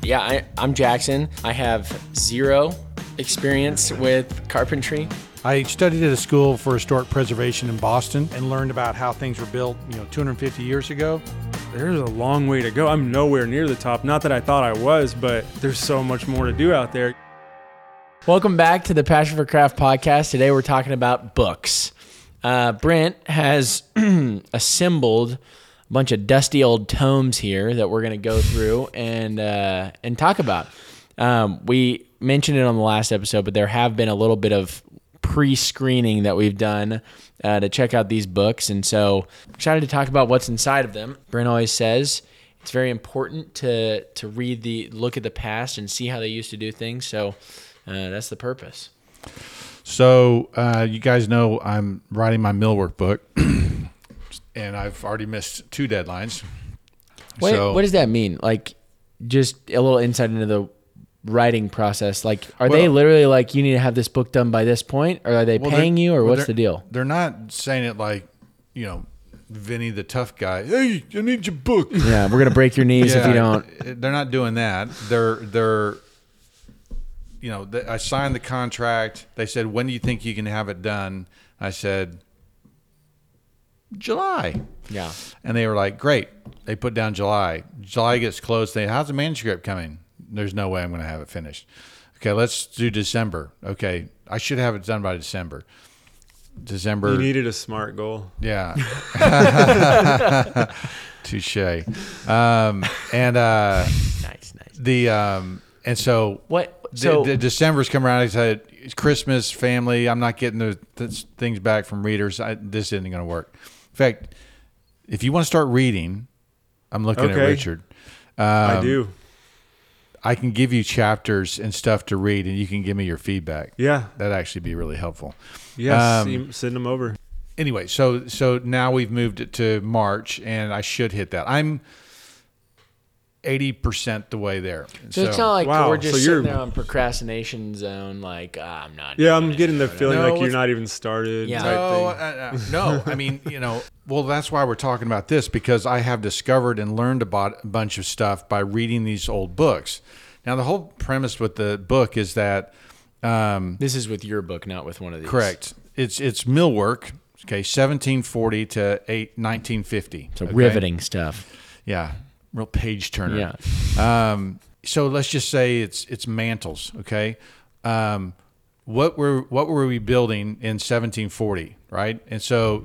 Yeah, I'm Jackson. I have zero experience with carpentry. I studied at a school for historic preservation in Boston and learned about how things were built, 250 years ago. There's a long way to go. I'm nowhere near the top. Not that I thought I was, but there's so much more to do out there. Welcome back to the Passion for Craft podcast. Today we're talking about books. Brent has assembled a bunch of dusty old tomes here that we're going to go through and talk about. We mentioned it on the last episode, but there have been a little bit of pre-screening that we've done to check out these books, and so I'm excited to talk about what's inside of them. Brent always says it's very important to look at the past and see how they used to do things, so that's the purpose. So you guys know I'm writing my millwork book, and I've already missed 2 deadlines. What does that mean? Like, just a little insight into the writing process. Like, are they literally like, you need to have this book done by this point, or are they paying you, or what's the deal? They're not saying it like, Vinny the tough guy. Hey, I need your book. Yeah, we're gonna break your knees if you don't. They're not doing that. They're I signed the contract. They said, when do you think you can have it done? I said, July. Yeah. And they were like, great. They put down July. July gets close. How's the manuscript coming? There's no way I'm going to have it finished. Okay, let's do December. Okay, I should have it done by December. You needed a SMART goal. Yeah. Touche. Nice. And so what? So December's come around. I said, it's Christmas, family. I'm not getting the things back from readers. This isn't going to work. In fact, if you want to start reading, I'm looking at Richard. I do. I can give you chapters and stuff to read, and you can give me your feedback. Yeah. That'd actually be really helpful. Yes, send them over. Anyway, so now we've moved it to March, and I should hit that. I'm 80% the way there. So it's not like we're just so sitting there on procrastination zone, like, I'm not. Yeah, I'm getting the feeling like you're not even started. Yeah. Type thing. No. I mean, well, that's why we're talking about this, because I have discovered and learned about a bunch of stuff by reading these old books. Now, the whole premise with the book is that this is with your book, not with one of these. Correct. It's millwork. Okay, 1740 to 1950. So riveting stuff. Yeah. Real page turner. Yeah. So let's just say it's mantles. Okay. What were we building in 1740, right? And so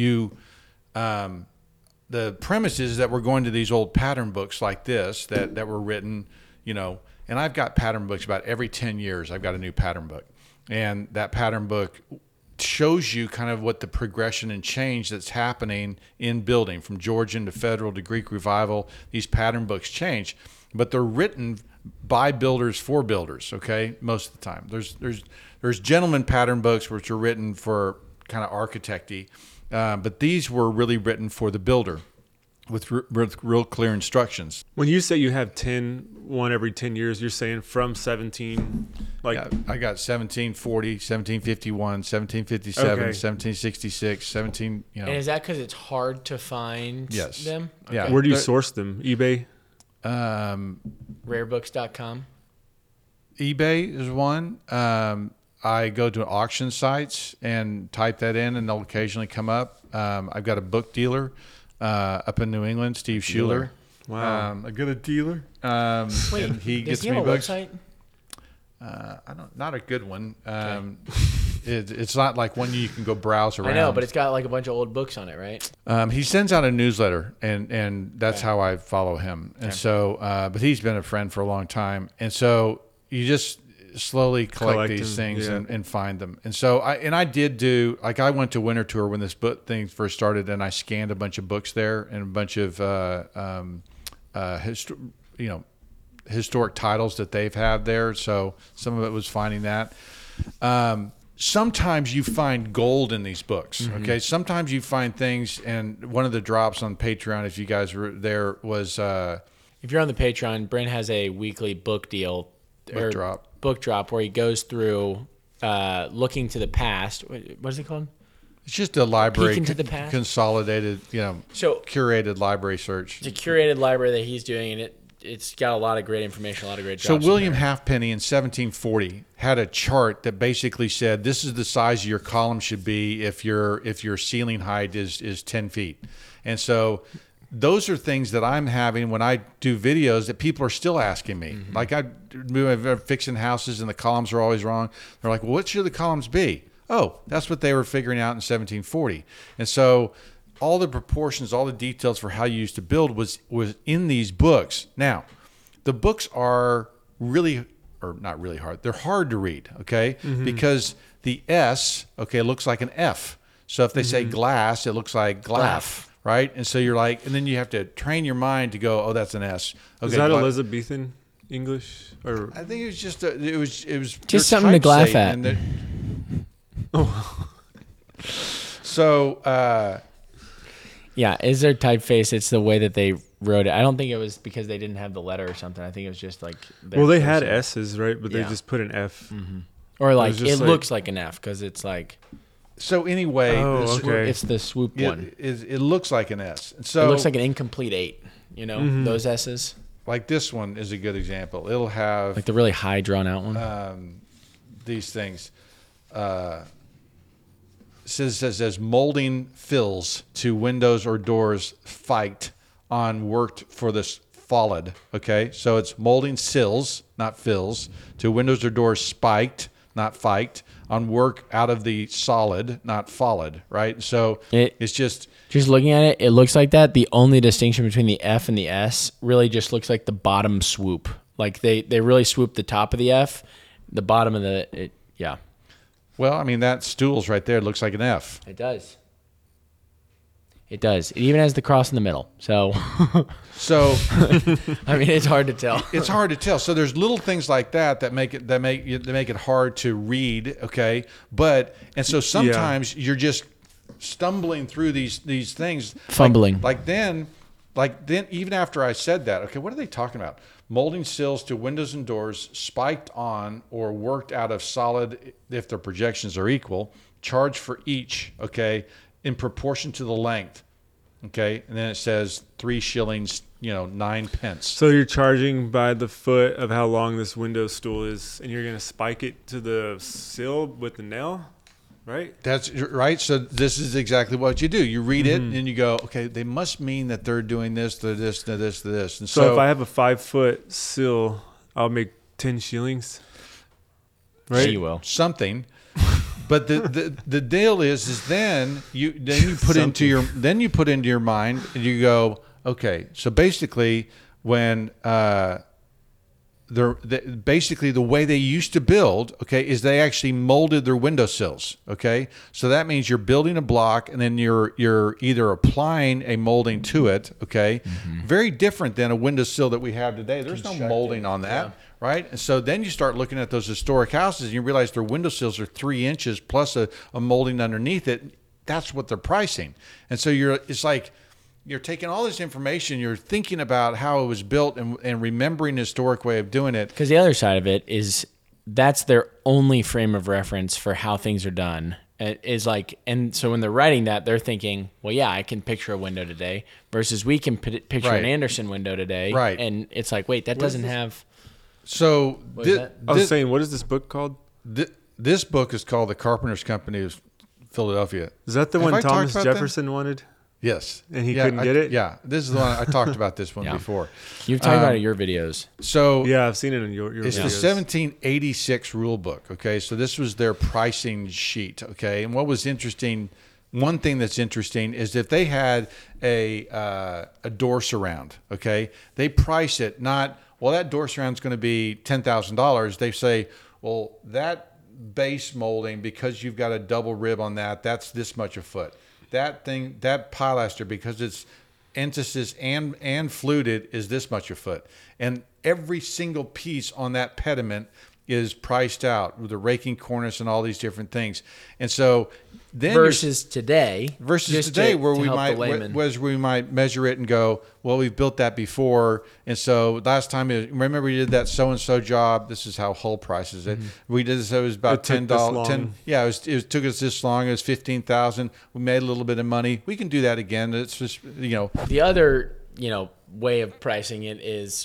the premise is that we're going to these old pattern books like this that were written, and I've got pattern books about every 10 years. I've got a new pattern book, and that pattern book shows you kind of what the progression and change that's happening in building, from Georgian to Federal to Greek Revival. These pattern books change, but they're written by builders for builders. Okay, most of the time there's gentleman pattern books which are written for kind of architecty, but these were really written for the builder with real clear instructions. When you say you have one every 10 years, you're saying from 17, like... Yeah, I got 1740, 1751, 1757, 1766, 17, And is that because it's hard to find them? Okay. Yeah. Where do you source them? eBay? Rarebooks.com? eBay is one. I go to auction sites and type that in, and they'll occasionally come up. I've got a book dealer up in New England, Steve Schuler. Wow. I got a dealer. Wait, and he does gets he me have a books. website? Not a good one. It's not like one you can go browse around. I know, but it's got like a bunch of old books on it, right? He sends out a newsletter, and that's how I follow him. And so, but he's been a friend for a long time, and so you just slowly collect these things and find them. And so I did do, like, I went to Winter Tour when this book thing first started, and I scanned a bunch of books there and a bunch of historic titles that they've had there. So some of it was finding that. Sometimes you find gold in these books. Mm-hmm. Okay. Sometimes you find things, and one of the drops on Patreon, if you guys were there, was if you're on the Patreon, Brent has a weekly book deal. Book drop where he goes through looking to the past. What is it called? It's just a library, Peek into the past? consolidated, so curated library search. It's a curated library that he's doing, and it's got a lot of great information, a lot of great. So drops William in there. Halfpenny in 1740 had a chart that basically said this is the size your column should be if your ceiling height is 10 feet. And so those are things that I'm having when I do videos that people are still asking me. Mm-hmm. Like I'm fixing houses and the columns are always wrong. They're like, well, what should the columns be? Oh, that's what they were figuring out in 1740. And so all the proportions, all the details for how you used to build was in these books. Now, the books are really, or not really hard. They're hard to read, okay? Because the S, okay, looks like an F. So if they say glass, it looks like glaff, right? And so you're like, and then you have to train your mind to go, oh, that's an S. Okay, Is that Elizabethan English? Or I think it was just it was Just something to laugh at. So Yeah, is there typeface? It's the way that they wrote it. I don't think it was because they didn't have the letter or something. I think it was just like. well, they had S's, right? But they Yeah. just put an F. Or like just it like- looks like an F because it's like so anyway, Oh, this- okay. it's the swoop one. it looks like an S. And so It looks like an incomplete 8. You know those S's, like this one is a good example. It'll have like the really high drawn out one. these things. Says molding fills to windows or doors fiked on worked for this followed. Okay, so it's molding sills, not fills, to windows or doors spiked, not fiked, on work out of the solid, not followed. Right, so it's just. Just looking at it, it looks like that. The only distinction between the F and the S really just looks like the bottom swoop. Like they really swoop the top of the F, the bottom of the yeah. Well, I mean, that stool's right there. It looks like an F. It does. It does. It even has the cross in the middle. So, So I mean, it's hard to tell. it's hard to tell. So there's little things like that make it hard to read. Okay, and so sometimes you're just stumbling through these things, Fumbling. Like then, even after I said that, okay, what are they talking about? Molding sills to windows and doors spiked on or worked out of solid if their projections are equal. Charge for each, okay, in proportion to the length, okay, and then it says 3 shillings, 9 pence. So you're charging by the foot of how long this window stool is, and you're going to spike it to the sill with the nail, right? That's right. So this is exactly what you do. You read it and you go, okay, they must mean that they're doing this, to this, to this, to this. And So if I have a 5-foot sill, I'll make 10 shillings, right? She will. something. But the deal is then you put into your mind and you go, okay, so basically when basically the way they used to build, okay, is they actually molded their windowsills, okay? So that means you're building a block and then you're either applying a molding to it, okay? Very different than a windowsill that we have today. There's no molding on that, right? And so then you start looking at those historic houses and you realize their windowsills are 3 inches plus a molding underneath it. That's what they're pricing. And so it's like you're taking all this information, you're thinking about how it was built and remembering the historic way of doing it. Because the other side of it is that's their only frame of reference for how things are done. It is like, and so when they're writing that, they're thinking, well, yeah, I can picture a window today versus we can picture Right. an Anderson window today. Right. And it's like, wait, that doesn't have. So What is that? I was saying, what is this book called? this book is called The Carpenter's Company of Philadelphia. Is that the Have one I talked Thomas about that? Jefferson wanted? Yes. And he couldn't get it? Yeah. This is the one I talked about this one Yeah. before. You've talked about it in your videos. So Yeah, I've seen it in your it's the videos. 1786 rule book. Okay. So this was their pricing sheet. Okay. And what was interesting, one thing that's interesting is if they had a door surround, okay, they price it not, well, that door surround is going to be $10,000. They say, well, that base molding, because you've got a double rib on that, that's this much a foot. That pilaster, because it's entasis and fluted, is this much a foot. And every single piece on that pediment is priced out with the raking cornice and all these different things. And so then Versus today. versus just today to- where to we help the might layman. we might measure it and go, well, we've built that before, and so last time remember we did that so and so job. This is how Hull prices it. We did this. It was about It took $10. this long. Yeah, it took us this long. It was 15,000. We made a little bit of money. We can do that again. It's just The other, way of pricing it is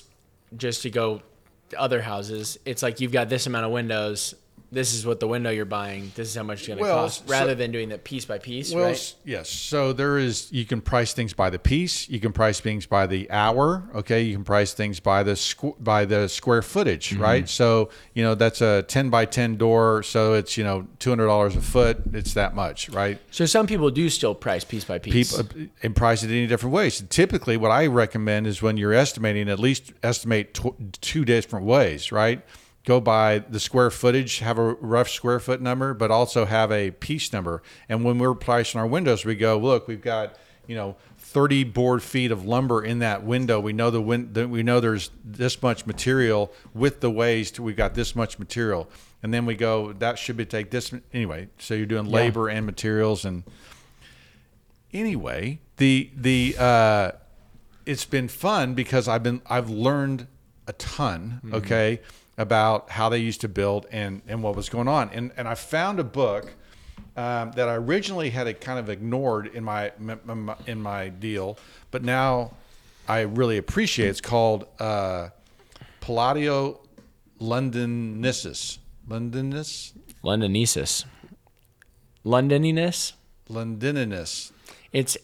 just to go to other houses, it's like you've got this amount of windows. This is what the window you're buying. This is how much it's going to cost, rather than doing that piece by piece, right? Yes. So you can price things by the piece. You can price things by the hour. Okay. You can price things by the square footage, right? So, that's a 10 by 10 door. So it's, $200 a foot. It's that much, right? So some people do still price piece by piece. People and price it in different ways. Typically what I recommend is when you're estimating, at least estimate two different ways, right? Go by the square footage, have a rough square foot number, but also have a piece number. And when we're pricing our windows, we go, look, we've got 30 board feet of lumber in that window. We know we know there's this much material with the waste. We've got this much material, and then we go, that should be take this anyway. So you're doing labor and materials, and anyway, the it's been fun because I've learned a ton. Okay. About how they used to build and what was going on. And I found a book that I originally had kind of ignored in my deal, but now I really appreciate. It's called Palladio Londoninensis. Londoniness. It's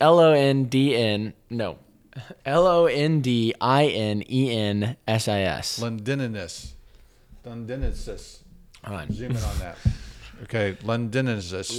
Londinensis. Londoninensis. Hold on. Zoom in on that. Okay, Londoninensis.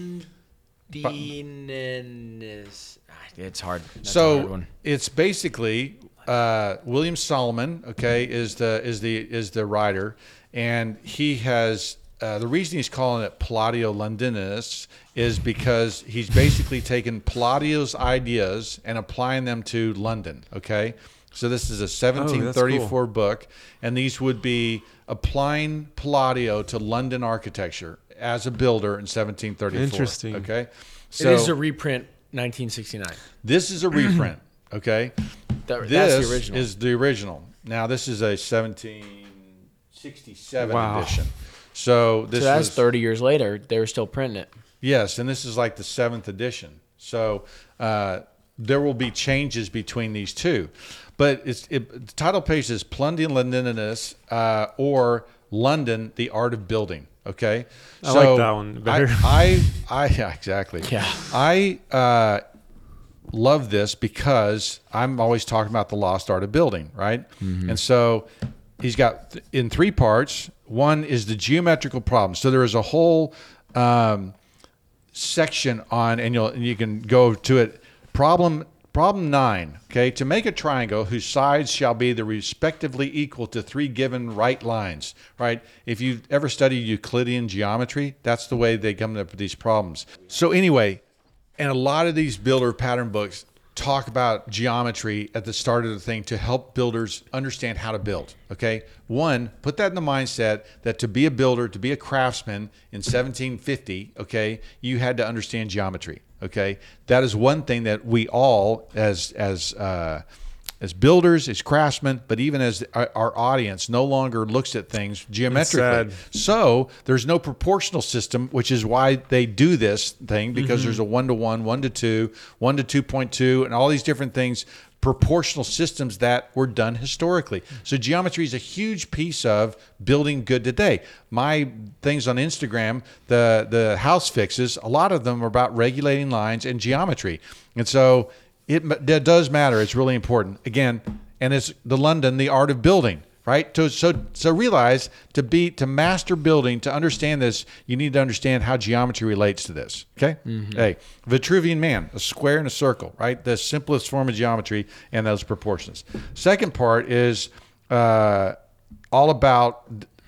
It's hard. That's a So hard one. it's basically William Solomon. Okay, is the writer, and he has the reason he's calling it Palladio Londoninus is because he's basically taken Palladio's ideas and applying them to London. Okay. So this is a 1734 book, and these would be applying Palladio to London architecture as a builder in 1734. Interesting. Okay, so It is a reprint, 1969. this is a reprint. Okay, That's this the original. is the original. Now this is a 1767 Wow. edition. So this So that's was 30 years later. They were still printing it. yes, and this is like the 7th edition. So there will be changes between these two. But the title page is Palladio Londoninus or London, the Art of Building. Okay, I like that one better. Yeah, exactly. Yeah. I love this because I'm always talking about the lost art of building, right? And so he's got in 3 parts. One is the geometrical problem. So there is a whole section on, and you can go to it. Problem 9, okay, to make a triangle whose sides shall be the respectively equal to 3 given right lines, right? If you've ever studied Euclidean geometry, that's the way they come up with these problems. So anyway, and a lot of these builder pattern books talk about geometry at the start of the thing to help builders understand how to build, okay? One, put that in the mindset that to be a builder, to be a craftsman in 1750, okay, you had to understand geometry. Okay, that is one thing that we all, as builders, as craftsmen, but even as our audience, no longer looks at things geometrically. So there's no proportional system, which is why they do this thing, because there's a 1-to-1, 1-to-2, 1-to-2.2, and all these different things. Proportional systems that were done historically. So geometry is a huge piece of building good today. My things on Instagram, the house fixes, a lot of them are about regulating lines and geometry. And so it does matter. It's really important. Again, and it's the London, the art of building, right? So realize to master building, to understand this, you need to understand how geometry relates to this. Okay. Hey, Vitruvian Man, a square and a circle, right? The simplest form of geometry and those proportions. Second part is all about.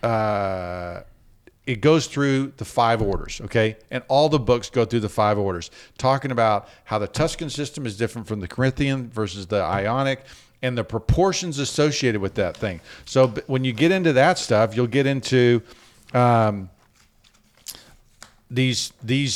It goes through the 5 orders, okay? And all the books go through the 5 orders, talking about how the Tuscan system is different from the Corinthian versus the Ionic, and the proportions associated with that thing. So when you get into that stuff, you'll get into these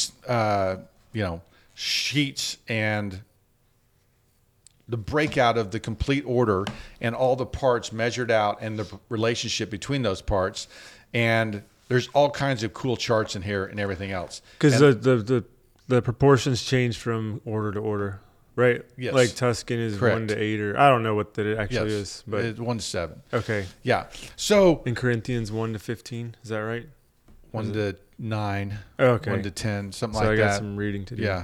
sheets and the breakout of the complete order and all the parts measured out and the relationship between those parts. And there's all kinds of cool charts in here and everything else. Because the proportions change from order to order, Right. Yes. Like Tuscan is Correct. 1 to 8, or I don't know what that it actually Yes. is, but It's 1 to 7. okay. Yeah. So In Corinthians 1 to 15, is that right? 1 to 9, Okay. 1 to 10, something So like I got that. some reading to do. Yeah.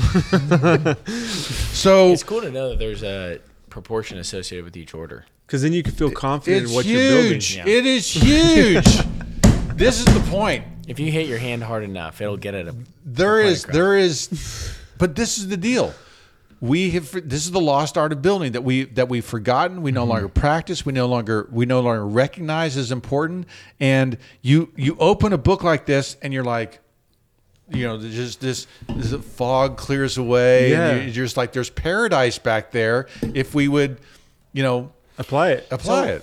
So It's cool to know that there's a proportion associated with each order. Because then you can feel confident it's in what you're building. huge. Yeah. It is huge. This is the point. If you hit your hand hard enough, it'll get at a. There is, across. but this is the deal. This is the lost art of building that we've forgotten. We no longer practice. We no longer recognize as important. And you open a book like this, and you're like, there's just this fog clears away. Yeah. And you're just like, there's paradise back there if we would, Apply it. apply it.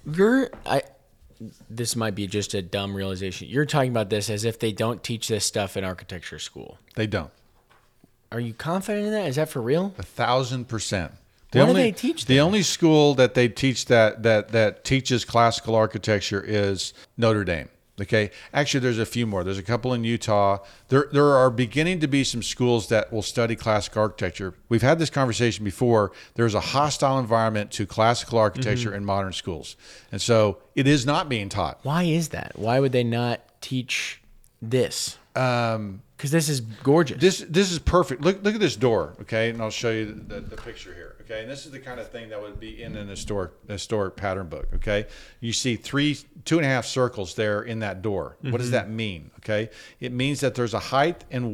This might be just a dumb realization. You're talking about this as if they don't teach this stuff in architecture school. They don't. Are you confident in that? Is that for real? 1,000%. What do they teach The there? only school that they teach that teaches classical architecture is Notre Dame. Okay. Actually, there's a few more. There's a couple in Utah. There are beginning to be some schools that will study classical architecture. We've had this conversation before. There's a hostile environment to classical architecture in modern schools. And so it is not being taught. Why is that? Why would they not teach this? Because this is gorgeous. This is perfect. Look at this door, okay? And I'll show you the picture here, okay? And this is the kind of thing that would be in an historic pattern book, okay? You see 2.5 circles there in that door. What does that mean, okay? It means that there's a height and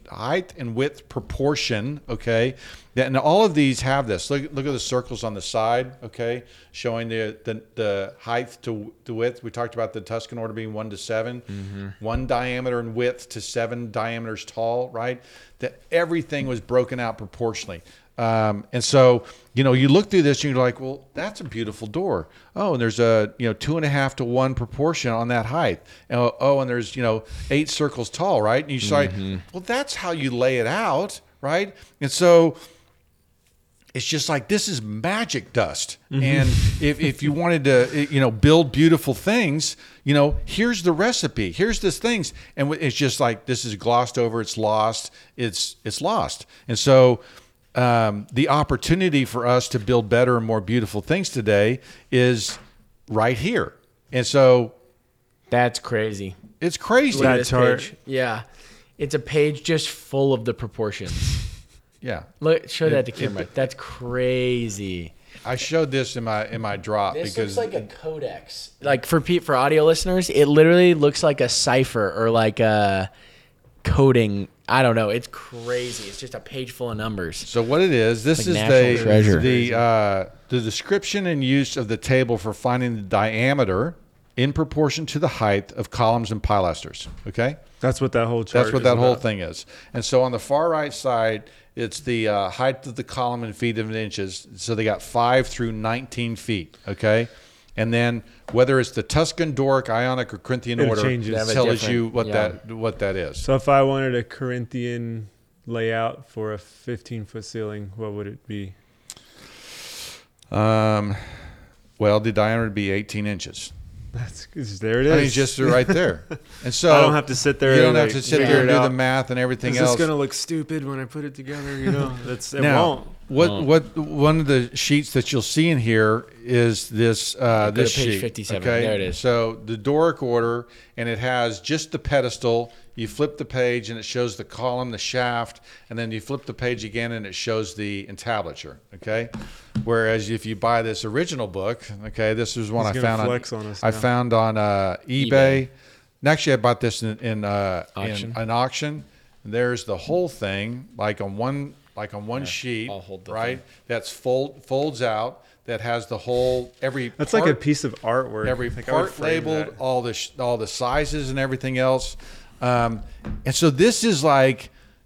width proportion, okay? And all of these have this. Look at the circles on the side, okay, showing the height to width. We talked about the Tuscan order being 1 to 7, 1 diameter in width to 7 diameters tall, right? That everything was broken out proportionally. And so, you look through this and you're like, well, that's a beautiful door. Oh, and there's a 2.5 to 1 proportion on that height. And there's 8 circles tall, right? And you're just like, well, that's how you lay it out, right? And so it's just like, this is magic dust. And if you wanted to, build beautiful things, here's the recipe. Here's this things. And it's just like, this is glossed over. It's lost. It's lost. And so the opportunity for us to build better and more beautiful things today is right here. And so That's crazy. it's crazy. Look at That this chart. page. Yeah. It's a page just full of the proportions. Yeah. Look, show that to camera. That's crazy. I showed this in my drop This because looks like a codex. Like for audio listeners, it literally looks like a cipher or like a coding. I don't know. It's crazy. It's just a page full of numbers. So what it is, this Like is national treasure. the description and use of the table for finding the diameter in proportion to the height of columns and pilasters. Okay, That's what that whole chart that's what is that whole about. thing is. And so on the far right side, it's the height of the column in feet of inches. So they got 5 through 19 feet. Okay, and then whether it's the Tuscan, Doric, Ionic, or Corinthian It order, changes. They have a tells different- you what yeah. that is. So if I wanted a Corinthian layout for a 15-foot ceiling, what would it be? Well, the diameter would be 18 inches. There it is. I mean, it's just right there. And so I don't have to sit there. You don't and, have like, to sit figure there and it do the out. math and everything Is else. this gonna look stupid when I put it together? That's it. Now, Won't. what one of the sheets that you'll see in here is this to this page sheet. 57. Okay, There it is. So the Doric order, and it has just the pedestal. You flip the page and it shows the column, the shaft, and then you flip the page again and it shows the entablature. Okay, whereas if you buy this original book, okay, this is one He's I gonna found flex on us I now. found on eBay. And actually, I bought this in Auction. an auction. There's the whole thing, like on one sheet, I'll hold the right? thing. That's folds out. That has the whole every. That's part, like a piece of artwork. every Like, I would part frame labeled, that. all the sizes and everything else. And so this is like,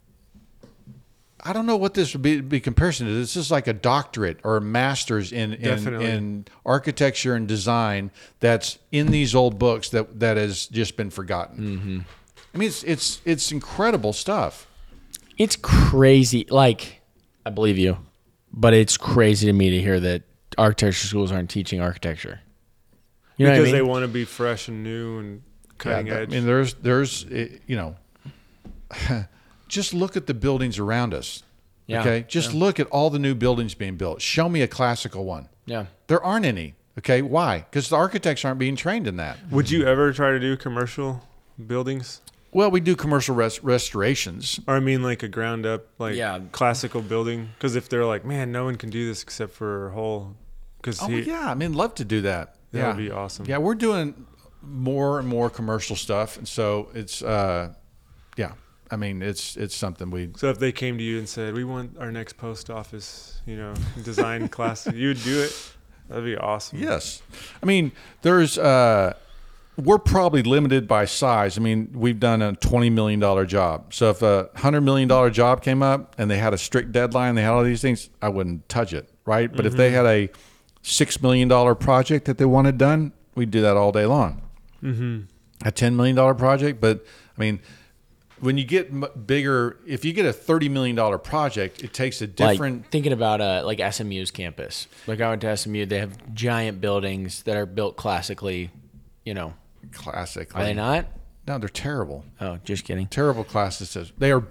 I don't know what this would be comparison to. This is like a doctorate or a master's Definitely. in architecture and design that's in these old books that has just been forgotten. Mm-hmm. I mean, it's incredible stuff. It's crazy. Like, I believe you, but it's crazy to me to hear that architecture schools aren't teaching architecture. You know Because what I they mean? want to be fresh and new and cutting edge. I mean, there's just look at the buildings around us. Yeah. Okay. Just look at all the new buildings being built. Show me a classical one. Yeah. There aren't any. Okay. Why? Because the architects aren't being trained in that. Would you ever try to do commercial buildings? Well, we do commercial restorations. Or I mean, like a ground up, like Yeah. classical building. Because if they're like, man, no one can do this except for Hull. Because Oh, yeah. I mean, love to do that. that would be awesome. Yeah. We're doing more and more commercial stuff. And so it's, yeah. I mean, it's something we. So if they came to you and said, we want our next post office, design class, you would do it? That'd be awesome. Yes. I mean, there's, we're probably limited by size. I mean, we've done a $20 million job. So if a $100 million job came up and they had a strict deadline, they had all these things, I wouldn't touch it, right? But if they had a $6 million project that they wanted done, we'd do that all day long. A $10 million project. But, I mean, when you get bigger, if you get a $30 million project, it takes a different. Like thinking about like SMU's campus. Like I went to SMU, they have giant buildings that are built classically, Classically. Are they not? No, they're terrible. Oh, just kidding. Terrible classicism. They are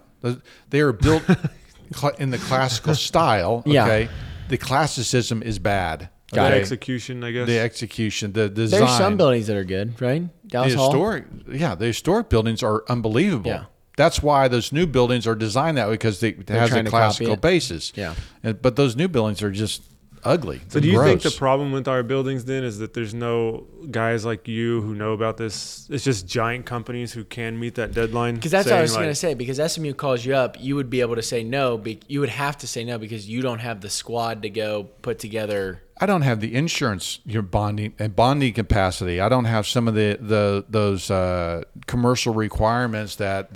built in the classical style. Yeah. Okay, the classicism is bad. The Okay? execution, I guess. The execution, the design. There's some buildings that are good, right? Dallas the Hall. the historic buildings are unbelievable. Yeah. That's why those new buildings are designed that way, because it has trying a to copy classical it. basis. Yeah. But those new buildings are just ugly. So do you think the Gross. problem with our buildings then is that there's no guys like you who know about this? It's just giant companies who can meet that deadline? Because that's what I was saying, going to say. Because SMU calls you up, you would be able to say no. You would have to say no because you don't have the squad to go put together. I don't have the insurance, your bonding capacity. I don't have some of those commercial requirements that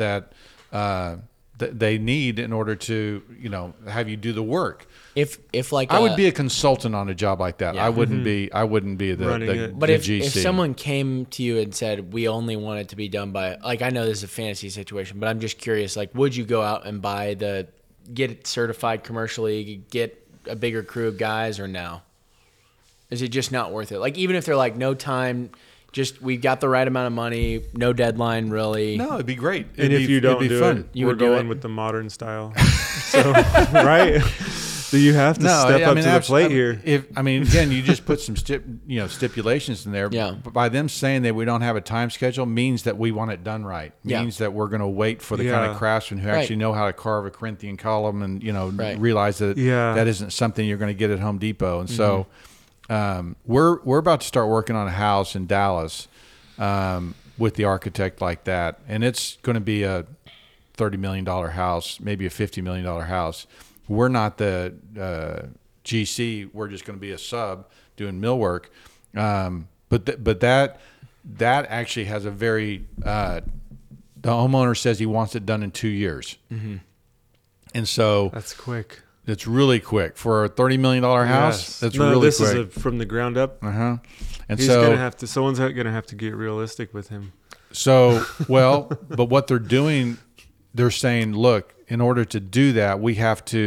they need in order to have you do the work. If like I would be a consultant on a job like that. Yeah. I wouldn't be the Running it. But the if GC. someone came to you and said, we only want it to be done by, like, I know this is a fantasy situation, but I'm just curious, like, would you go out and get it certified commercially, get a bigger crew of guys, or no? Is it just not worth it? Like, even if they're like, no time, just we've got the right amount of money, no deadline really. No, it'd be great. And if you don't do fun. it, You we're would do going it? with the modern style. So, right? So you have to step up to the plate here. Again, you just put some stipulations in there. Yeah. But by them saying that we don't have a time schedule means that we want it done right. Yeah. Means that we're going to wait for the kind Yeah. of craftsmen who Right. actually know how to carve a Corinthian column and Right. realize that Yeah. that isn't something you're going to get at Home Depot. And so we're about to start working on a house in Dallas with the architect like that, and it's going to be a $30 million house, maybe a $50 million house. We're not the GC. We're just going to be a sub doing millwork. But that actually has a very the homeowner says he wants it done in 2 years, and so That's quick. it's really quick for a $30 million house. Yes. That's No, really this quick. is from the ground up. And He's gonna have to. Someone's gonna have to get realistic with him. But what they're doing, they're saying, look, in order to do that, we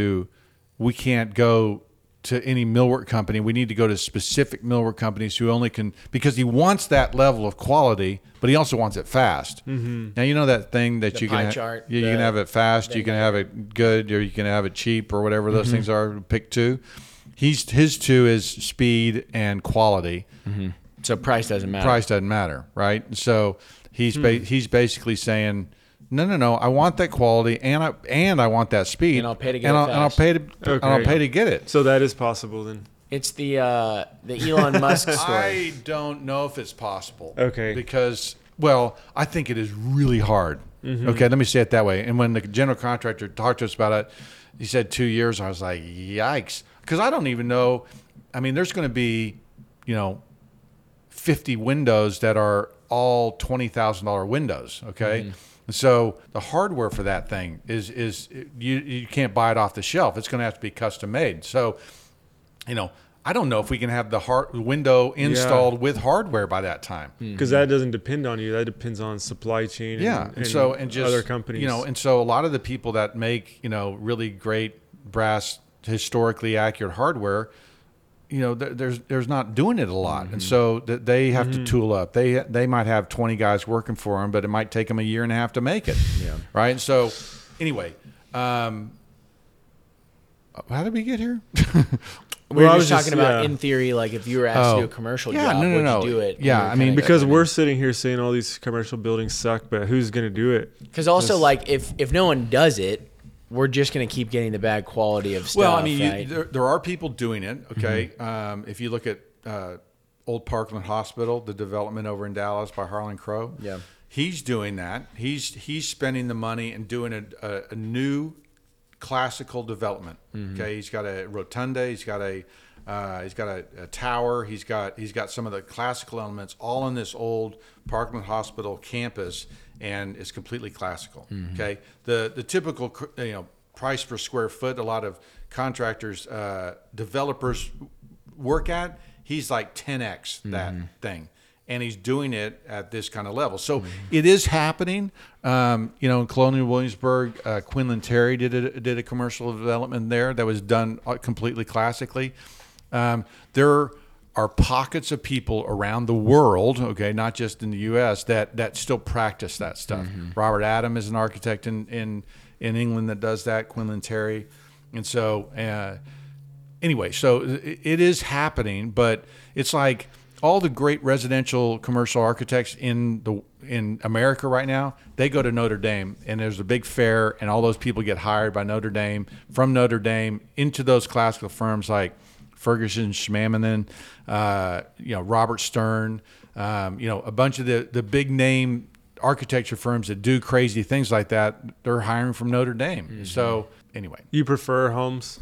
can't go to any millwork company. We need to go to specific millwork companies who only can, because he wants that level of quality, but he also wants it fast. Now, you know that thing that The you pie can, chart, you can have it fast, you can Venn have it good, or you can have it cheap, or whatever those things are. Pick two. His two is speed and quality. So price doesn't matter. Price doesn't matter, right? So he's basically saying, no, I want that quality and I want that speed, And I'll pay to get and it I'll fast. pay to Okay. and I'll pay to get it. So that is possible then. It's the Elon Musk story. I don't know if it's possible. Okay. Because I think it is really hard. Okay, let me say it that way. And when the general contractor talked to us about it, he said 2 years. I was like, yikes, because I don't even know. I mean, there's going to be, 50 windows that are all $20,000 windows. Okay. So the hardware for that thing is you can't buy it off the shelf. It's going to have to be custom made. So, I don't know if we can have the window installed with hardware by that time. Because that doesn't depend on you. That depends on supply chain. And just other companies. and so a lot of the people that make really great brass, historically accurate hardware, there's not doing it a lot, and so they have to tool up. They might have 20 guys working for them, but it might take them a year and a half to make it. Yeah. Right. And so anyway, How did we get here? We were I just was talking just- about yeah. in theory, like if you were asked to do a commercial Yeah, job, no, would no. you do it? Yeah, I mean, Because we're sitting here saying all these commercial buildings suck, but who's going to do it? because also This- like if no one does it, we're just gonna keep getting the bad quality of stuff. Well, I mean, right? there are people doing it. Okay, if you look at Old Parkland Hospital, the development over in Dallas by Harlan Crow, Yeah. he's doing that. He's spending the money and doing a new classical development. Okay, he's got a rotunda. He's got a tower. He's got some of the classical elements all in this old Parkland Hospital campus, and it's completely classical. Okay, the typical price per square foot a lot of contractors developers work at, he's like 10x that thing, and he's doing it at this kind of level. So it is happening. In Colonial Williamsburg, Quinlan Terry did a commercial development there that was done completely classically. There are pockets of people around the world, okay, not just in the U.S., that still practice that stuff. Robert Adam is an architect in England that does that, Quinlan Terry. And so, anyway, so it is happening, but it's like all the great residential commercial architects in America right now, they go to Notre Dame, and there's a big fair, and all those people get hired by Notre Dame, from Notre Dame into those classical firms like Ferguson, Schmamanen, Robert Stern, a bunch of the big name architecture firms that do crazy things like that. They're hiring from Notre Dame. So anyway, You prefer homes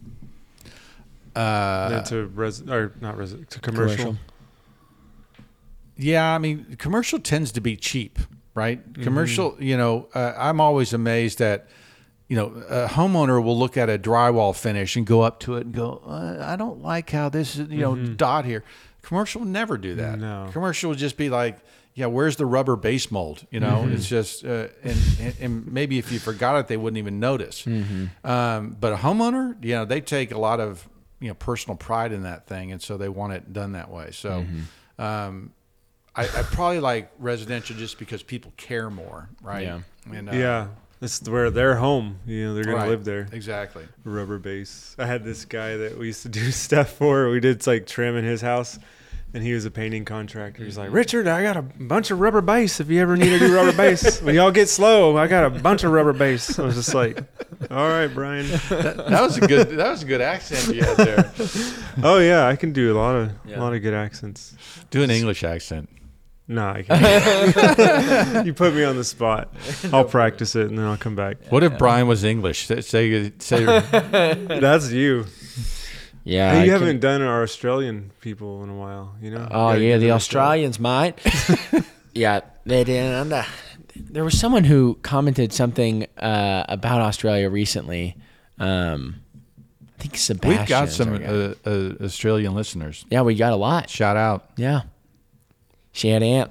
than to to commercial? Commercial. yeah, I mean, commercial tends to be cheap, right? Commercial, I'm always amazed that, a homeowner will look at a drywall finish and go up to it and go, I don't like how this is, dot here. Commercial will never do that. No. Commercial will just be like, yeah, where's the rubber base mold? It's just, and maybe if you forgot it, they wouldn't even notice. But a homeowner, they take a lot of, personal pride in that thing. And so they want it done that way. So, I probably like residential just because people care more, right? Yeah. And, Yeah. That's where they're home. They're going right, to live there. Exactly. Rubber base. I had this guy that we used to do stuff for. We did like trim in his house, and he was a painting contractor. He's like, Richard, I got a bunch of rubber base if you ever need to do rubber base. When y'all get slow, I got a bunch of rubber base. I was just like, all right, Brian. That was a good accent you had there. Oh yeah, I can do a lot of good accents. Do an English accent. No, I can't. You put me on the spot. I'll practice it and then I'll come back. What if Brian was English? Say That's you. Yeah. Hey, I you can- haven't done our Australian people in a while, Oh Gotta yeah, get the those Australians, mate. Yeah, they did. There was someone who commented something about Australia recently. I think Sebastian. we've got some Australian listeners. Yeah, we got a lot. Shout out. Yeah. She had ant.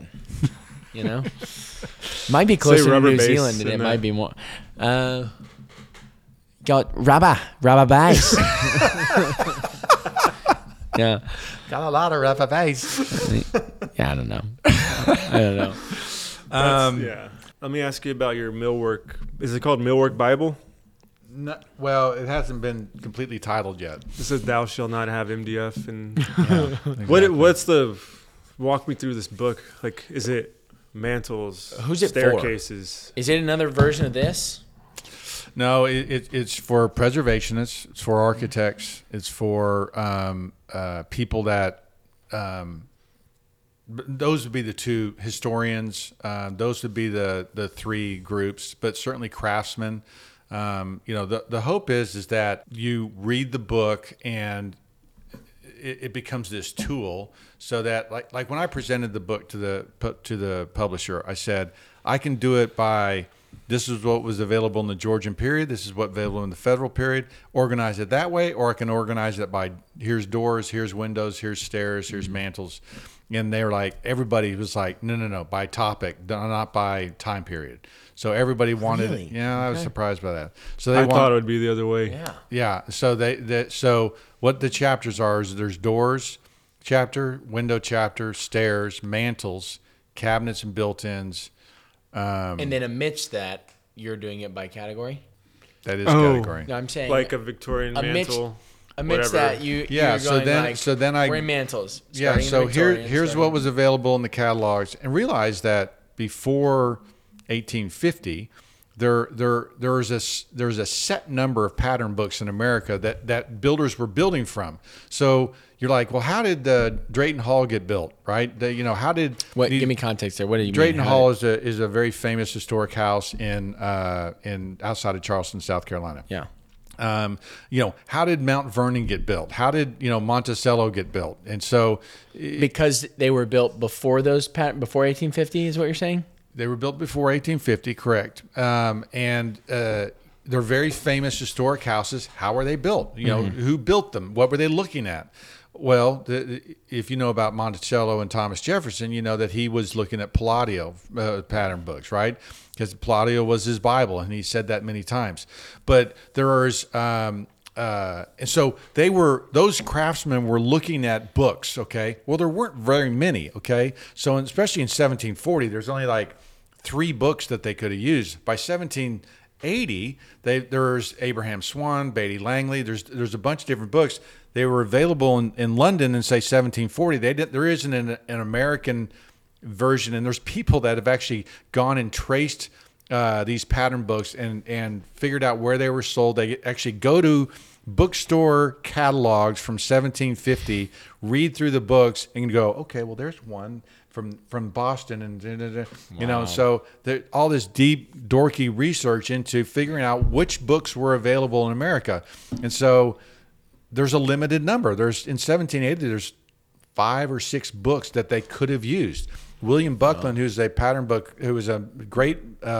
Might be closer to rubber New base Zealand, and in it that. might be more. Got rubber base. Yeah. Got a lot of rubber base. Yeah, I don't know. I don't know. Yeah. Let me ask you about your millwork. Is it called Millwork Bible? Well, it hasn't been completely titled yet. It says thou shalt not have MDF. And Exactly. what's the, walk me through this book. Like, is it mantles, Who's it for? staircases? Is it another version of this? No, it's for preservationists. It's for architects. It's for people that those would be the two historians. Those would be the three groups, but certainly craftsmen. The hope is that you read the book and it becomes this tool, so that like when I presented the book to the publisher, I said I can do it by. This is what was available in the Georgian period. This is what available in the federal period. Organize it that way, or I can organize it by here's doors, here's windows, here's stairs, here's mantles. And they were like, everybody was like, no, by topic, not by time period. So everybody wanted. Really? Yeah, I was surprised by that. So I thought it would be the other way. Yeah. Yeah. So so what the chapters are is there's doors chapter, window chapter, stairs, mantles, cabinets and built-ins. And then amidst that, you're doing it by category? That is category. No, I'm saying Like a Victorian mantle. Amidst whatever. that, you're So going then, like, so then I we're in mantles. Yeah, starting in so Victorian, here's starting- what was available in the catalogs, and realize that before 1850, there's a set number of pattern books in America that builders were building from. So you're like, well, how did Drayton Hall get built, right? How did Give me context there. What do you Drayton mean? Hall is a very famous historic house in outside of Charleston, South Carolina. Yeah. How did Mount Vernon get built? How did Monticello get built? And so Because they were built before before 1850 is what you're saying? they were built before 1850, correct? They're very famous historic houses. How were they built? Who built them? What were they looking at? Well, if you know about Monticello and Thomas Jefferson, you know that he was looking at Palladio pattern books, right? Because Palladio was his Bible, and he said that many times. But there's and so those craftsmen were looking at books. Okay, well, there weren't very many. Okay, so especially in 1740, there's only like 3 books that they could have used. By 1780, there's Abraham Swan, Beatty Langley. There's a bunch of different books. They were available in London in, say, 1740. There isn't an American version, and there's people that have actually gone and traced these pattern books and figured out where they were sold. They actually go to bookstore catalogs from 1750, read through the books, and go, okay, well, there's one from Boston, and so all this deep, dorky research into figuring out which books were available in America, and so there's a limited number. In 1780, there's 5 or 6 books that they could have used. William Buckland, who was a great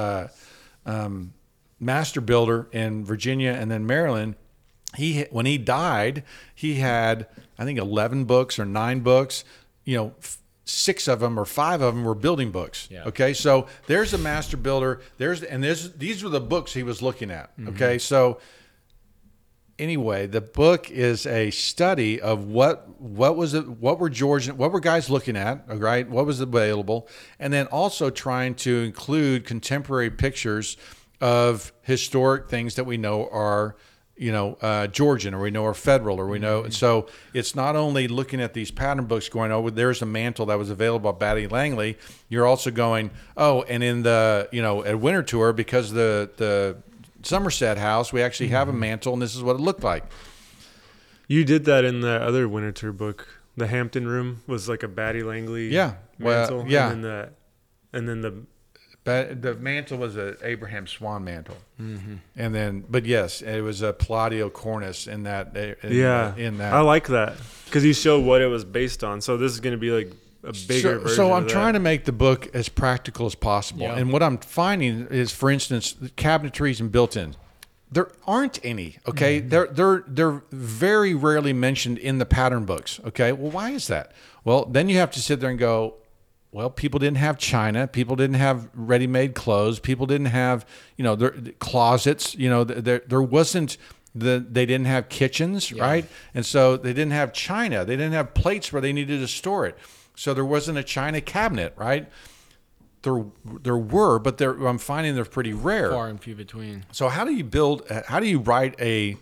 master builder in Virginia and then Maryland, when he died, he had, I think, 11 books or 9 books. 6 of them or 5 of them were building books. Yeah. Okay, so there's a master builder. These were the books he was looking at. Mm-hmm. Okay, so anyway, the book is a study of what were guys looking at, right? What was available, and then also trying to include contemporary pictures of historic things that we know are Georgian, or we know are federal, or we know. And so it's not only looking at these pattern books going, oh, there's a mantle that was available by Beatty Langley. You're also going, oh, and in the at Winter Tour, because the Somerset House, we actually have a mantle, and this is what it looked like. You did that in the other Winter Tour book. The Hampton Room was like a Beatty Langley mantle. Yeah. And then the mantle was an Abraham Swan mantle, and then, but yes, it was a Palladio cornice in that. In that, I like that because you show what it was based on. So this is going to be like a bigger version. So I'm of that. trying to make the book as practical as possible, and what I'm finding is, for instance, the cabinetries and built-in. There aren't any. Okay, they're very rarely mentioned in the pattern books. Okay, well, why is that? Well, then you have to sit there and go, well, people didn't have china. People didn't have ready-made clothes. People didn't have, their closets. There wasn't they didn't have kitchens, right? And so they didn't have china. They didn't have plates where they needed to store it. So there wasn't a china cabinet, right? There were, but I'm finding they're pretty rare. Far and few between. So how do you write a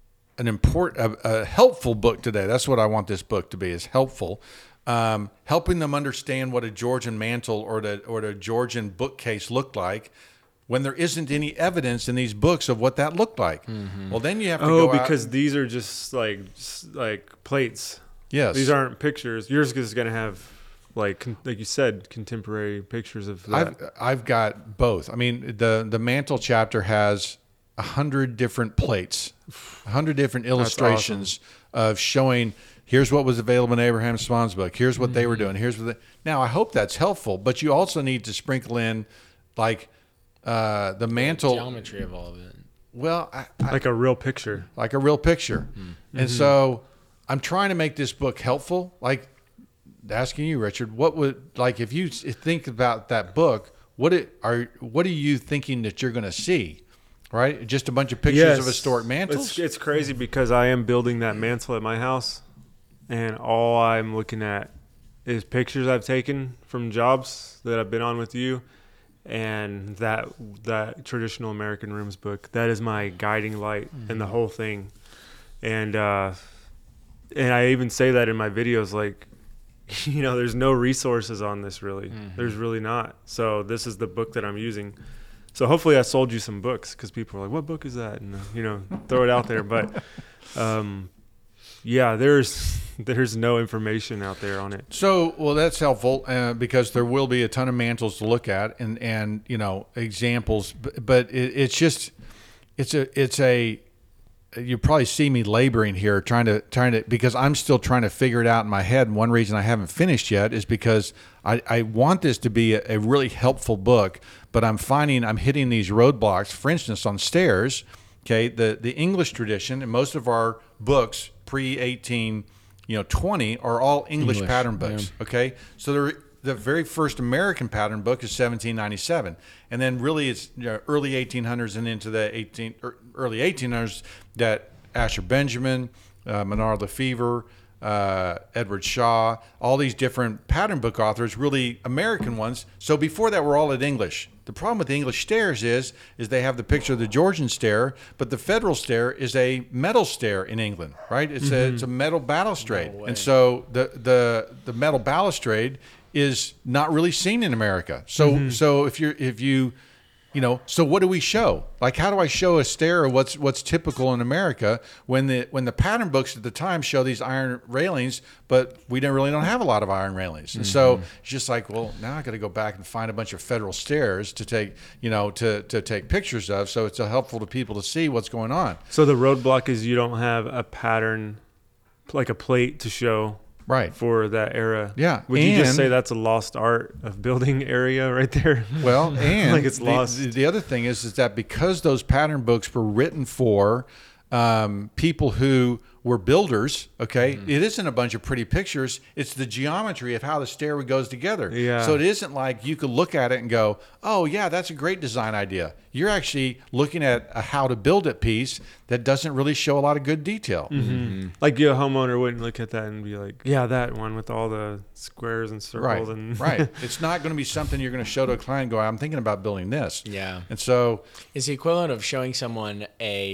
helpful book today? That's what I want this book to be, is helpful. Helping them understand what a Georgian mantle or the Georgian bookcase looked like, when there isn't any evidence in these books of what that looked like. Well, then you have to go because out. these are just like plates. Yes, these aren't pictures. Yours is going to have like you said, contemporary pictures of that. I've got both. I mean, the mantle chapter has 100 different plates, 100 different illustrations of showing. Here's what was available in Abraham Swan's book. Here's what they were doing. Now, I hope that's helpful, but you also need to sprinkle in, like, the mantle. Geometry of all of it. Well, like a real picture. Like a real picture. Mm-hmm. And so I'm trying to make this book helpful. Like, asking you, Richard, what would, like, if you think about that book, what are you thinking that you're going to see? Right? Just a bunch of pictures of historic mantles? It's crazy because I am building that mantle at my house. And all I'm looking at is pictures I've taken from jobs that I've been on with you, and that traditional American Rooms book, that is my guiding light in the whole thing. And I even say that in my videos, like, you know, there's no resources on this really. There's really not. So this is the book that I'm using. So hopefully I sold you some books, because people are like, what book is that? And, you know, throw it out there. But yeah, there's no information out there on it. So, well, that's helpful because there will be a ton of mantles to look at and you know, examples, but it's just, it's a, you probably see me laboring here trying to, because I'm still trying to figure it out in my head. And one reason I haven't finished yet is because I want this to be a really helpful book, but I'm finding I'm hitting these roadblocks. For instance, on stairs, okay, the English tradition, and most of our books pre-1820 are all English pattern books. Yeah. Okay, so the very first American pattern book is 1797, and then really it's early 1800s and into the early 1800s that Asher Benjamin, Menard Lefevre, Edward Shaw, all these different pattern book authors, really American ones. So before that, we're all in English. The problem with the English stairs is they have the picture of the Georgian stair, but the Federal stair is a metal stair in England, right? It's a metal balustrade, and so the metal balustrade is not really seen in America. So so if you know, so what do we show? Like, how do I show a stair of what's typical in America when the pattern books at the time show these iron railings, but we don't have a lot of iron railings. And so it's just like, well, now I got to go back and find a bunch of Federal stairs to take, you know, to take pictures of. So it's helpful to people to see what's going on. So the roadblock is you don't have a pattern, like a plate to show. Right. For that era. Yeah. Would you just say that's a lost art of building area right there? Well, and like it's lost. The other thing is that because those pattern books were written for people who were builders, okay, it isn't a bunch of pretty pictures. It's the geometry of how the stairway goes together. Yeah. So it isn't like you could look at it and go, oh, yeah, that's a great design idea. You're actually looking at a how to build it piece that doesn't really show a lot of good detail. Like a homeowner wouldn't look at that and be like, yeah, that one with all the squares and circles. Right. It's not going to be something you're going to show to a client and go, I'm thinking about building this. Yeah. And so it's the equivalent of showing someone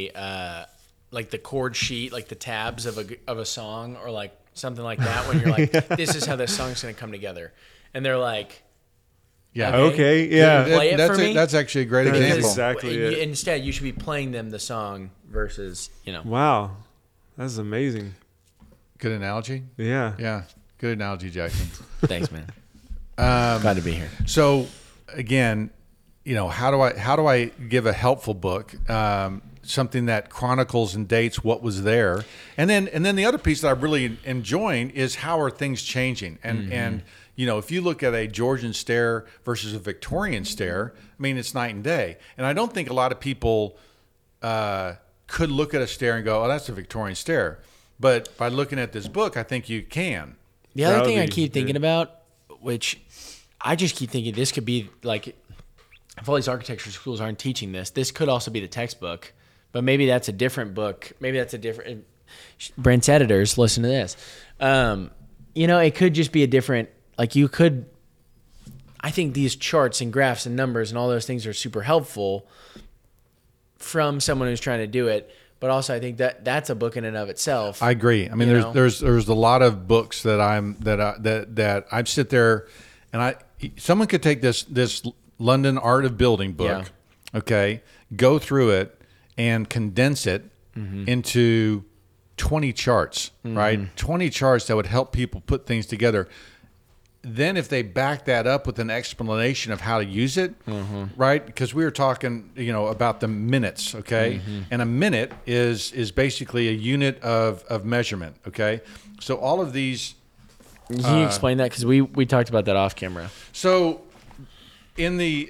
a like the chord sheet, like the tabs of a song, or like something like that, when you're like, this is how this song's going to come together. And they're like, yeah, okay, yeah. Play it for me? That's actually a great example. Exactly it. Instead, you should be playing them the song versus, you know. Wow. That's amazing. Good analogy. Yeah. Yeah. Good analogy, Jackson. Thanks, man. Glad to be here. So again, you know, how do I give a helpful book? Something that chronicles and dates what was there, and then the other piece that I'm really enjoying is how are things changing, and you know, if you look at a Georgian stair versus a Victorian stair, I mean, it's night and day. And I don't think a lot of people could look at a stair and go, oh, that's a Victorian stair. But by looking at this book, I think you can. The other thing I keep thinking about, which I just keep thinking this could be like, if all these architecture schools aren't teaching this could also be the textbook. But maybe that's a different book. Maybe that's a different. Brent's editors, listen to this. You know, it could just be a different. Like you could. I think these charts and graphs and numbers and all those things are super helpful from someone who's trying to do it. But also, I think that's a book in and of itself. I agree. I mean, there's a lot of books that I sit there, and someone could take this London Art of Building book, okay, go through it and condense it into 20 charts, right? 20 charts that would help people put things together. Then if they back that up with an explanation of how to use it, right? Because we were talking, you know, about the minutes, okay? And a minute is basically a unit of measurement, okay? So all of these... Can you explain that? Because we talked about that off camera. So in the...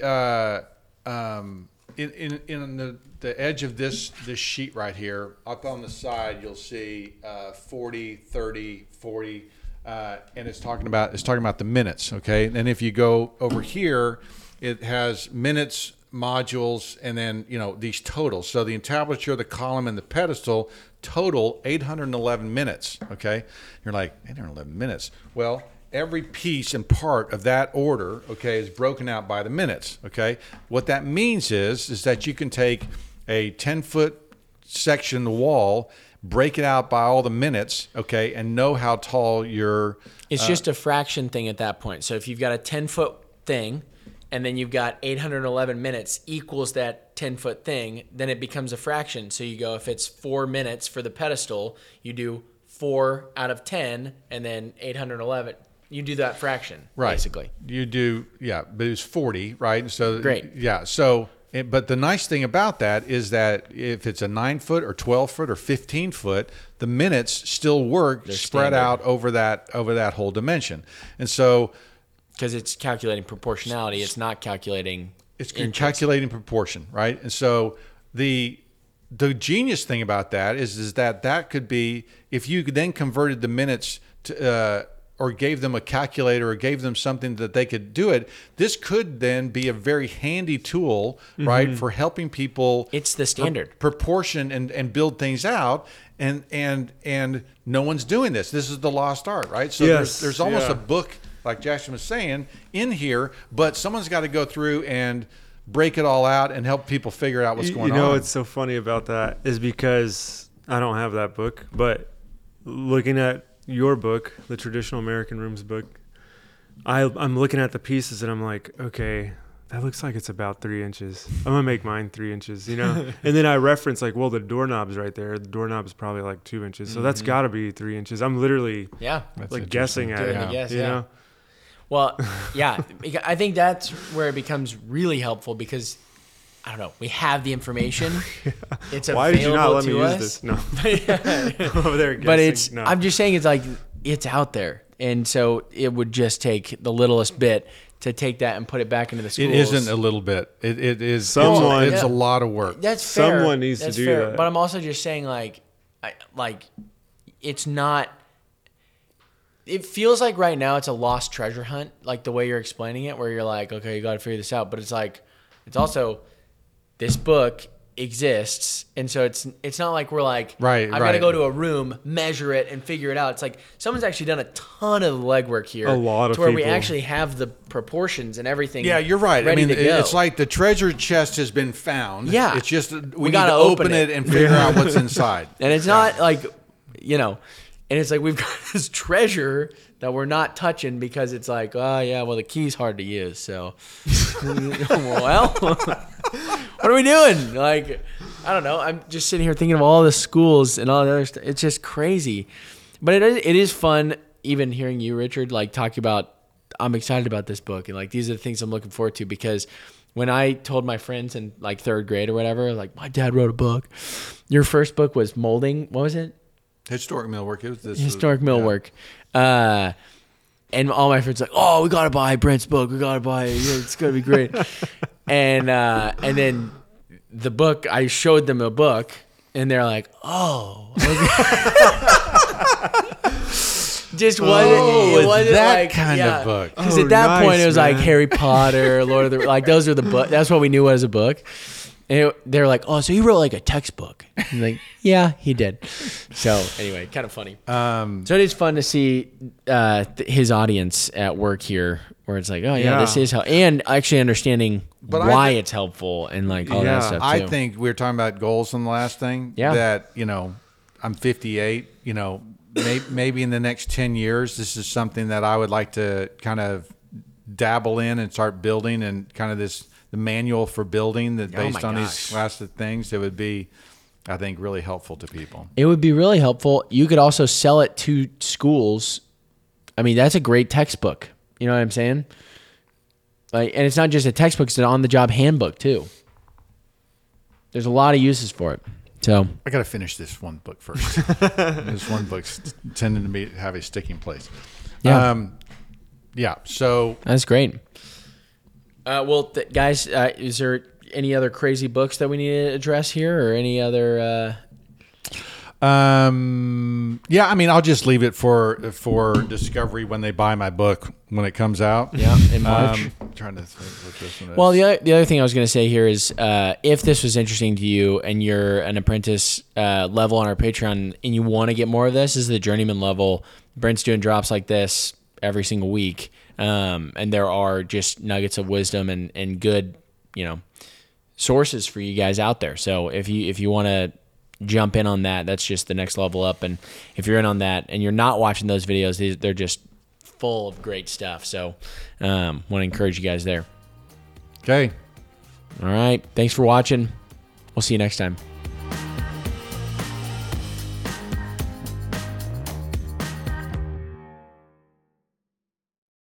in the edge of this sheet right here, up on the side, you'll see 40, 30, 40, and it's talking about the minutes, okay? And if you go over here, it has minutes, modules, and then, you know, these totals. So the entablature, the column, and the pedestal total 811 minutes, okay? You're like, 811 minutes. Well, every piece and part of that order, okay, is broken out by the minutes, okay? What that means is that you can take a 10-foot section of the wall, break it out by all the minutes, okay, and know how tall your... It's just a fraction thing at that point. So if you've got a 10-foot thing and then you've got 811 minutes equals that 10-foot thing, then it becomes a fraction. So you go, if it's 4 minutes for the pedestal, you do 4 out of 10 and then 811. You do that fraction, Right. basically. You do, yeah, but it's 40, right? And so Great. Yeah, so but the nice thing about that is that if it's a 9-foot or 12-foot or 15-foot, the minutes still work spread standard. out over that whole dimension. And so Because it's calculating proportionality. It's not calculating it's inches. calculating proportion, right? And so the genius thing about that is that could be, if you then converted the minutes to or gave them a calculator or gave them something that they could do it, this could then be a very handy tool, right, for helping people. It's the standard. Proportion and build things out. And no one's doing this. This is the lost art, right? So Yes, there's almost yeah. a book, like Jackson was saying, in here, but someone's got to go through and break it all out and help people figure out what's going on. You know what's so funny about that is because I don't have that book, but looking at your book, the Traditional American Rooms book, I'm looking at the pieces and I'm like, okay, that looks like it's about 3 inches. I'm gonna make mine 3 inches, you know. And then I reference like, well, the doorknob's right there. The doorknob's probably like 2 inches, so that's got to be 3 inches. I'm literally Yeah. like guessing at Doing it. the guess, you yeah. know? Well, yeah, I think that's where it becomes really helpful because, I don't know, we have the information. It's Why did you not let me to use us. this? No. Over there guessing. But it's, no. I'm just saying it's like, it's out there. And so it would just take the littlest bit to take that and put it back into the schools. It isn't a little bit. It is. Someone- it's a Yeah. lot of work. That's fair. Someone needs to That's do fair. that. But I'm also just saying, it's not. It feels like right now it's a lost treasure hunt, like the way you're explaining it, where you're like, okay, you got to figure this out. But it's like, it's also, this book exists, and so it's not like we're like, Right, I've got to right. go to a room, measure it, and figure it out. It's like someone's actually done a ton of legwork here, A lot of to where we people. actually have the proportions and everything. Yeah, you're right. Ready I mean, to go. it's like the treasure chest has been found. Yeah. It's just we need gotta to open open it it. and figure out what's inside. And it's not like, and it's like we've got this treasure that we're not touching because it's like, oh, yeah, well, the key's hard to use. So, well, what are we doing? Like, I don't know. I'm just sitting here thinking of all the schools and all the other stuff. It's just crazy. But it is fun even hearing you, Richard, like talk about, I'm excited about this book. And like, these are the things I'm looking forward to because when I told my friends in like 3rd grade or whatever, like my dad wrote a book. Your first book was molding. What was it? Historic millwork. It was this Historic millwork. And all my friends were like, oh, we gotta buy Brent's book. We gotta buy it. Yeah, it's gonna be great. and then the book, I showed them a book, and they're like, oh. Just wasn't. It wasn't that like kind of book. Because Oh, at that point nice, it was like man. Harry Potter, Lord of the like those are the book. That's what we knew as a book. And they're like, oh, so he wrote like a textbook. I'm like, yeah, he did. So anyway, kind of funny. So it is fun to see his audience at work here, where it's like, oh yeah, Yeah. this is how, and actually understanding But I why thi- it's helpful and like all Yeah. that stuff too. I think we were talking about goals on the last thing. Yeah. That, I'm 58, maybe in the next 10 years, this is something that I would like to kind of dabble in and start building, and kind of the manual for building that Oh my based on gosh. these last things, it would be, I think, really helpful to people. It would be really helpful. You could also sell it to schools. I mean, that's a great textbook. You know what I'm saying? Like, and it's not just a textbook; it's an on-the-job handbook too. There's a lot of uses for it. So I got to finish this one book first. This one book's tending to have a sticking place. Yeah. Yeah. So that's great. Guys, is there any other crazy books that we need to address here, or any other? yeah, I mean, I'll just leave it for discovery when they buy my book when it comes out. Yeah, in March. Trying to think what this one is. Well, the other thing I was going to say here is, if this was interesting to you and you're an apprentice level on our Patreon and you want to get more of this, is the journeyman level. Brent's doing drops like this every single week. And there are just nuggets of wisdom and good, sources for you guys out there. So if you want to jump in on that, that's just the next level up. And if you're in on that and you're not watching those videos, they're just full of great stuff. So want to encourage you guys there. Okay. All right. Thanks for watching. We'll see you next time.